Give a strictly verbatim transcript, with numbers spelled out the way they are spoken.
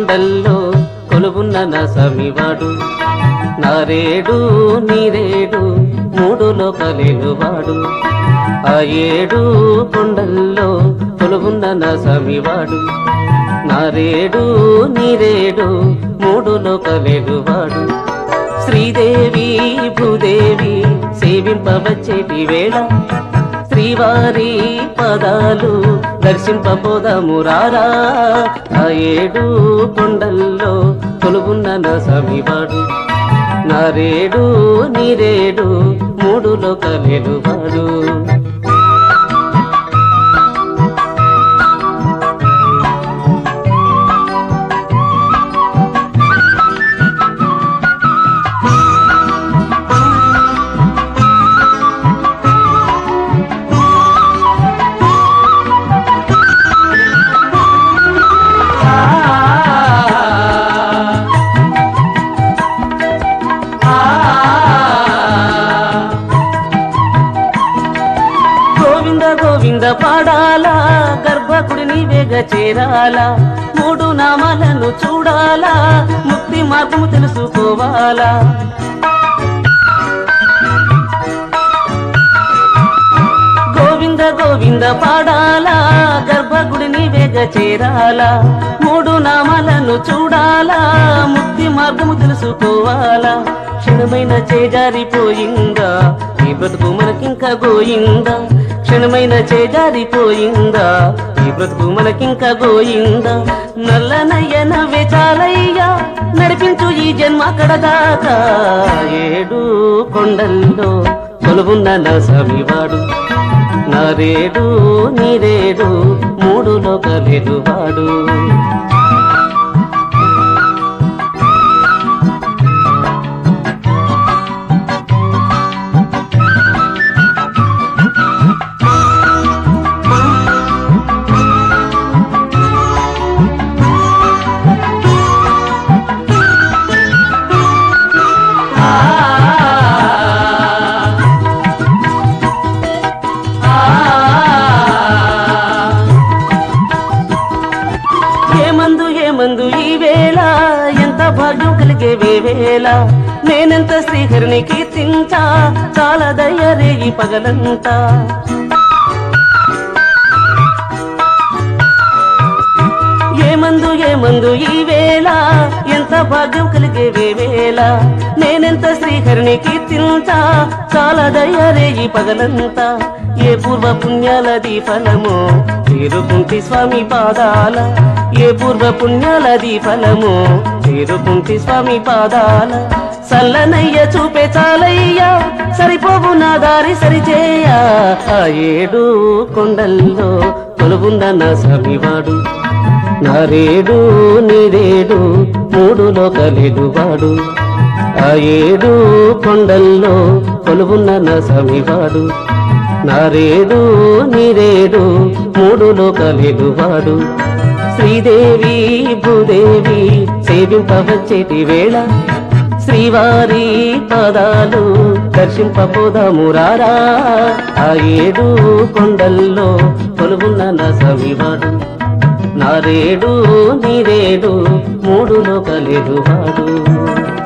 కొండల్లో కొలువున్న నా స్వామివాడు, నారేడు నీరేడు మూడు లోకలేలువాడు. ఆ ఏడు కొండల్లో కొలువున్న నా స్వామివాడు, నారేడు నీరేడు మూడు లోకలేలువాడు. శ్రీదేవి భూదేవి సేవింపవచ్చేటి వేళ, శ్రీవారి పదాలు దర్శింపబోదాము రారా. ఆ ఏడు కొండల్లో కొలువున్న నా స్వామివాడు, నారేడు నీరేడు మూడు లోకలేలువాడు. గోవింద పాడాలా, గర్భకుడిని వేగ చేరాలా, మూడు నామాలను చూడాలా, ముక్తి మార్గము తెలుసుకోవాలా. గోవింద గోవింద పాడాలా, గర్భగుడిని వేగ చేరాలా, మూడు నామాలను చూడాలా, ముక్తి మార్గము తెలుసుకోవాలా. క్షణమైన చేజారిపోయిందా ఈ బ్రతుకు మనకింక గోయిందా, క్షణమైన చేజారిపోయిందా ఈ బ్రతుకు మనకింక గోయిందా. నల్లనయ్య నవ్వే చాలయ్యా, నడిపించు ఈ జన్మ కడదాకా. ఏడు కొండల్లో కొలువున్న నా స్వామివాడు, నారేడు నీరేడు మూడు లోకలేలువాడు. ఏమందు ఏమందు ఈ వేళ ఎంత భాగ్యం కలిగే వేవేళ, నేనెంత శ్రీహరిని కీర్తించా చాలా దయ్యరే ఈ పగలంతా. ఏమందు ఏమందు ఈ వేళ ఎంత భాగ్యం కలిగే వేవేళ, నేనెంత శ్రీహరిని కీర్తించా చాలా దయ్యరే ఈ పగలంతా. ఏ పూర్వ పుణ్యాలది ఫలము చేరుకుంటి స్వామి పాదాల, ఏ పూర్వ పుణ్యాలది ఫలము చేరుకుంటి స్వామి పాదాల. సల్లనయ్య చూపే చాలయ్యా, సరిపోవు నా దారి సరిచేయ. ఆ ఏడు కొండల్లో కొలువున్న నా స్వామివాడు, నారేడు నీరేడు మూడు లోకలేలువాడు. ఆ ఏడు కొండల్లో కొలువున్న నా స్వామివాడు, నారేడు నీరేడు మూడు లోకలేలువాడు. శ్రీదేవి భూదేవి సేవింపవచ్చేటి వేళ, శ్రీవారి పదాలు దర్శింపబోదాము రారా. ఆ ఏడు కొండల్లో కొలువున్న నా స్వామివాడు, నారేడు నీరేడు మూడు లోకలేలువాడు.